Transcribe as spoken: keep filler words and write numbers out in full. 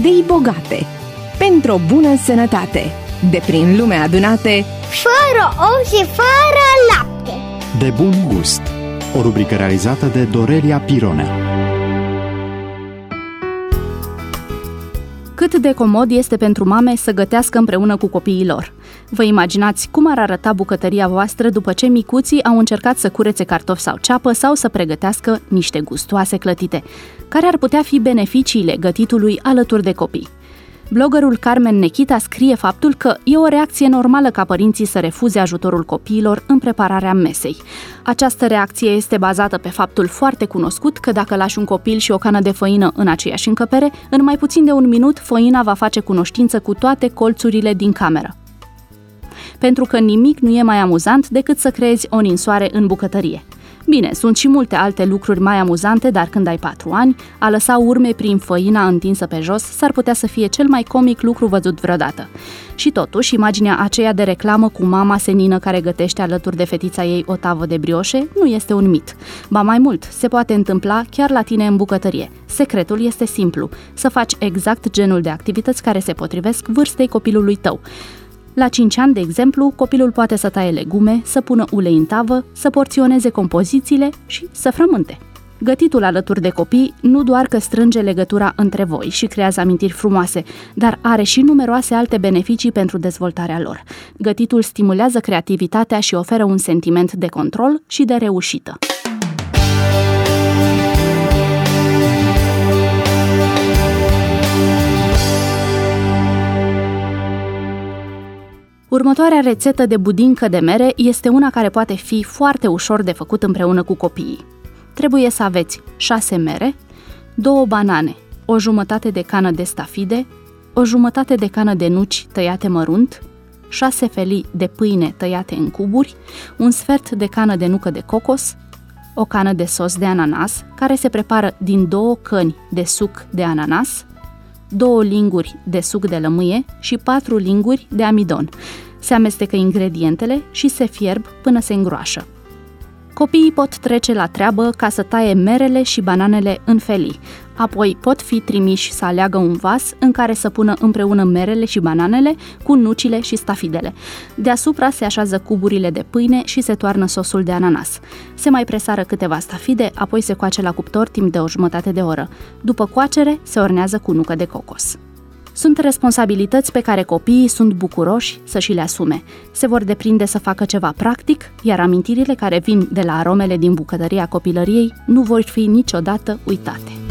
idei bogate, pentru o bună sănătate, de prin lume adunate, fără ou și fără lapte. De bun gust. O rubrică realizată de Dorelia Pirone. Cât de comod este pentru mame să gătească împreună cu copiii lor. Vă imaginați cum ar arăta bucătăria voastră după ce micuții au încercat să curețe cartofi sau ceapă sau să pregătească niște gustoase clătite? Care ar putea fi beneficiile gătitului alături de copii? Bloggerul Carmen Nechita scrie faptul că e o reacție normală ca părinții să refuze ajutorul copiilor în prepararea mesei. Această reacție este bazată pe faptul foarte cunoscut că dacă lași un copil și o cană de făină în aceeași încăpere, în mai puțin de un minut făina va face cunoștință cu toate colțurile din cameră. Pentru că nimic nu e mai amuzant decât să creezi o ninsoare în bucătărie. Bine, sunt și multe alte lucruri mai amuzante, dar când ai patru ani, a lăsa urme prin făina întinsă pe jos s-ar putea să fie cel mai comic lucru văzut vreodată. Și totuși, imaginea aceea de reclamă cu mama senină care gătește alături de fetița ei o tavă de brioșe nu este un mit. Ba mai mult, se poate întâmpla chiar la tine în bucătărie. Secretul este simplu, să faci exact genul de activități care se potrivesc vârstei copilului tău. La cinci ani, de exemplu, copilul poate să taie legume, să pună ulei în tavă, să porționeze compozițiile și să frământe. Gătitul alături de copii nu doar că strânge legătura între voi și creează amintiri frumoase, dar are și numeroase alte beneficii pentru dezvoltarea lor. Gătitul stimulează creativitatea și oferă un sentiment de control și de reușită. Următoarea rețetă de budincă de mere este una care poate fi foarte ușor de făcut împreună cu copiii. Trebuie să aveți șase mere, două banane, o jumătate de cană de stafide, o jumătate de cană de nuci tăiate mărunt, șase felii de pâine tăiate în cuburi, un sfert de cană de nucă de cocos, o cană de sos de ananas, care se prepară din două căni de suc de ananas, două linguri de suc de lămâie și patru linguri de amidon. Se amestecă ingredientele și se fierb până se îngroașă. Copiii pot trece la treabă ca să taie merele și bananele în felii. Apoi pot fi trimiși să aleagă un vas în care să pună împreună merele și bananele cu nucile și stafidele. Deasupra se așează cuburile de pâine și se toarnă sosul de ananas. Se mai presară câteva stafide, apoi se coace la cuptor timp de o jumătate de oră. După coacere, se ornează cu nucă de cocos. Sunt responsabilități pe care copiii sunt bucuroși să și le asume. Se vor deprinde să facă ceva practic, iar amintirile care vin de la aromele din bucătăria copilăriei nu vor fi niciodată uitate.